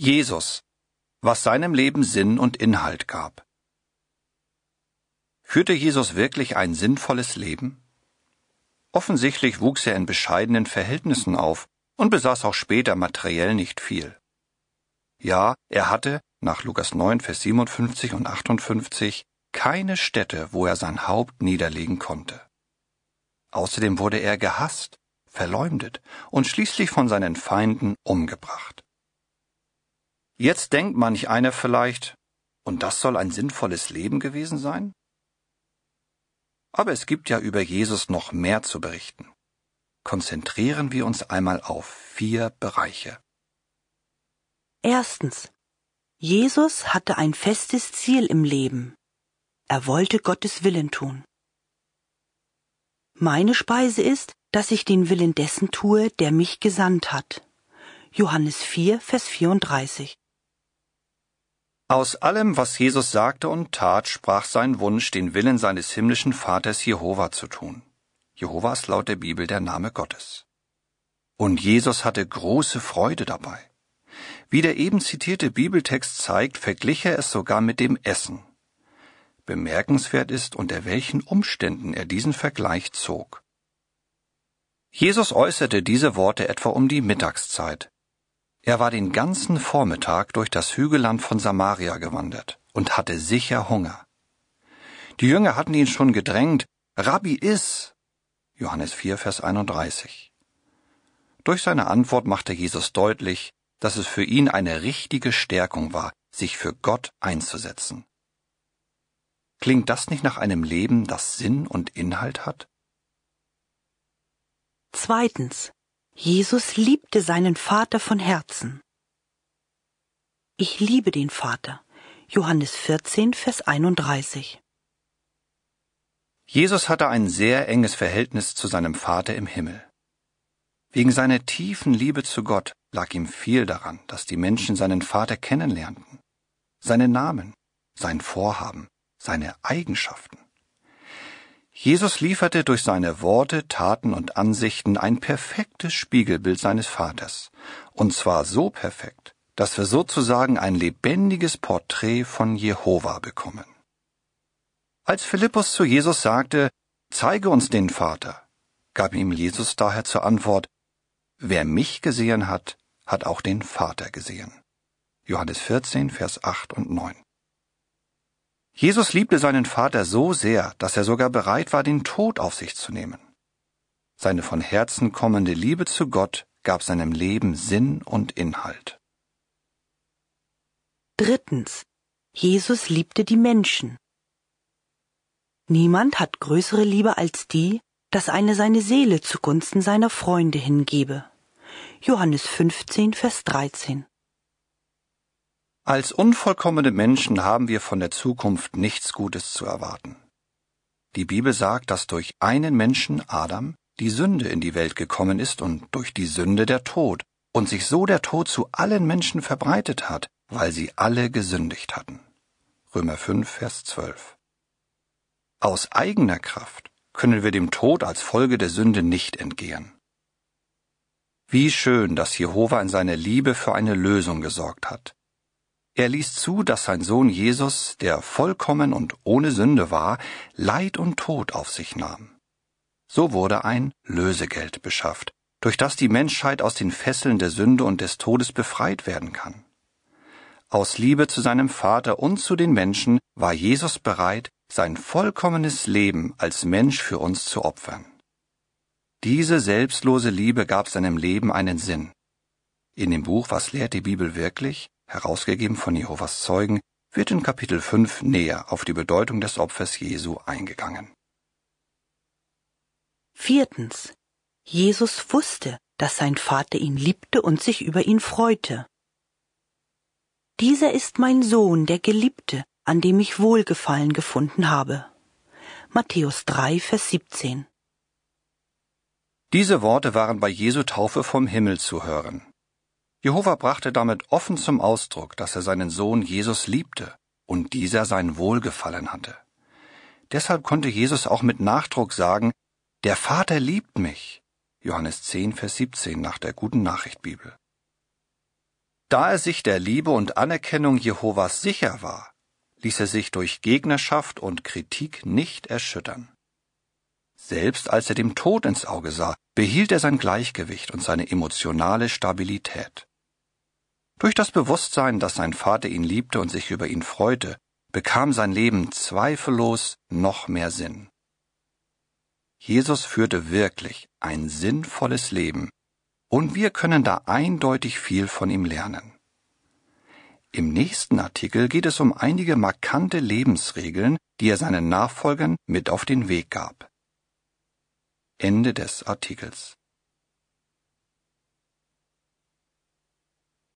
Jesus, was seinem Leben Sinn und Inhalt gab. Führte Jesus wirklich ein sinnvolles Leben? Offensichtlich wuchs er in bescheidenen Verhältnissen auf und besaß auch später materiell nicht viel. Ja, er hatte, nach Lukas 9, Vers 57 und 58, keine Stätte, wo er sein Haupt niederlegen konnte. Außerdem wurde er gehasst, verleumdet und schließlich von seinen Feinden umgebracht. Jetzt denkt manch einer vielleicht, und das soll ein sinnvolles Leben gewesen sein? Aber es gibt ja über Jesus noch mehr zu berichten. Konzentrieren wir uns einmal auf 4 Bereiche. Erstens. Jesus hatte ein festes Ziel im Leben. Er wollte Gottes Willen tun. Meine Speise ist, dass ich den Willen dessen tue, der mich gesandt hat. Johannes 4, Vers 34. Aus allem, was Jesus sagte und tat, sprach sein Wunsch, den Willen seines himmlischen Vaters Jehova zu tun. Jehova ist laut der Bibel der Name Gottes. Und Jesus hatte große Freude dabei. Wie der eben zitierte Bibeltext zeigt, verglich er es sogar mit dem Essen. Bemerkenswert ist, unter welchen Umständen er diesen Vergleich zog. Jesus äußerte diese Worte etwa um die Mittagszeit. Er war den ganzen Vormittag durch das Hügelland von Samaria gewandert und hatte sicher Hunger. Die Jünger hatten ihn schon gedrängt, Rabbi, iss! Johannes 4, Vers 31. Durch seine Antwort machte Jesus deutlich, dass es für ihn eine richtige Stärkung war, sich für Gott einzusetzen. Klingt das nicht nach einem Leben, das Sinn und Inhalt hat? Zweitens. Jesus liebte seinen Vater von Herzen. Ich liebe den Vater. Johannes 14, Vers 31. Jesus hatte ein sehr enges Verhältnis zu seinem Vater im Himmel. Wegen seiner tiefen Liebe zu Gott lag ihm viel daran, dass die Menschen seinen Vater kennenlernten. Seinen Namen, sein Vorhaben, seine Eigenschaften. Jesus lieferte durch seine Worte, Taten und Ansichten ein perfektes Spiegelbild seines Vaters. Und zwar so perfekt, dass wir sozusagen ein lebendiges Porträt von Jehova bekommen. Als Philippus zu Jesus sagte, zeige uns den Vater, gab ihm Jesus daher zur Antwort, wer mich gesehen hat, hat auch den Vater gesehen. Johannes 14, Vers 8 und 9. Jesus liebte seinen Vater so sehr, dass er sogar bereit war, den Tod auf sich zu nehmen. Seine von Herzen kommende Liebe zu Gott gab seinem Leben Sinn und Inhalt. Drittens. Jesus liebte die Menschen. Niemand hat größere Liebe als die, dass einer seine Seele zugunsten seiner Freunde hingebe. Johannes 15, Vers 13. Als unvollkommene Menschen haben wir von der Zukunft nichts Gutes zu erwarten. Die Bibel sagt, dass durch einen Menschen, Adam, die Sünde in die Welt gekommen ist und durch die Sünde der Tod, und sich so der Tod zu allen Menschen verbreitet hat, weil sie alle gesündigt hatten. Römer 5, Vers 12. Aus eigener Kraft können wir dem Tod als Folge der Sünde nicht entgehen. Wie schön, dass Jehova in seiner Liebe für eine Lösung gesorgt hat. Er ließ zu, dass sein Sohn Jesus, der vollkommen und ohne Sünde war, Leid und Tod auf sich nahm. So wurde ein Lösegeld beschafft, durch das die Menschheit aus den Fesseln der Sünde und des Todes befreit werden kann. Aus Liebe zu seinem Vater und zu den Menschen war Jesus bereit, sein vollkommenes Leben als Mensch für uns zu opfern. Diese selbstlose Liebe gab seinem Leben einen Sinn. In dem Buch Was lehrt die Bibel wirklich?, herausgegeben von Jehovas Zeugen, wird in Kapitel 5 näher auf die Bedeutung des Opfers Jesu eingegangen. Viertens. Jesus wusste, dass sein Vater ihn liebte und sich über ihn freute. Dieser ist mein Sohn, der Geliebte, an dem ich Wohlgefallen gefunden habe. Matthäus 3, Vers 17. Diese Worte waren bei Jesu Taufe vom Himmel zu hören. Jehova brachte damit offen zum Ausdruck, dass er seinen Sohn Jesus liebte und dieser sein Wohlgefallen hatte. Deshalb konnte Jesus auch mit Nachdruck sagen, der Vater liebt mich. Johannes 10, Vers 17 nach der Guten Nachricht Bibel. Da er sich der Liebe und Anerkennung Jehovas sicher war, ließ er sich durch Gegnerschaft und Kritik nicht erschüttern. Selbst als er dem Tod ins Auge sah, behielt er sein Gleichgewicht und seine emotionale Stabilität. Durch das Bewusstsein, dass sein Vater ihn liebte und sich über ihn freute, bekam sein Leben zweifellos noch mehr Sinn. Jesus führte wirklich ein sinnvolles Leben, und wir können da eindeutig viel von ihm lernen. Im nächsten Artikel geht es um einige markante Lebensregeln, die er seinen Nachfolgern mit auf den Weg gab. Ende des Artikels.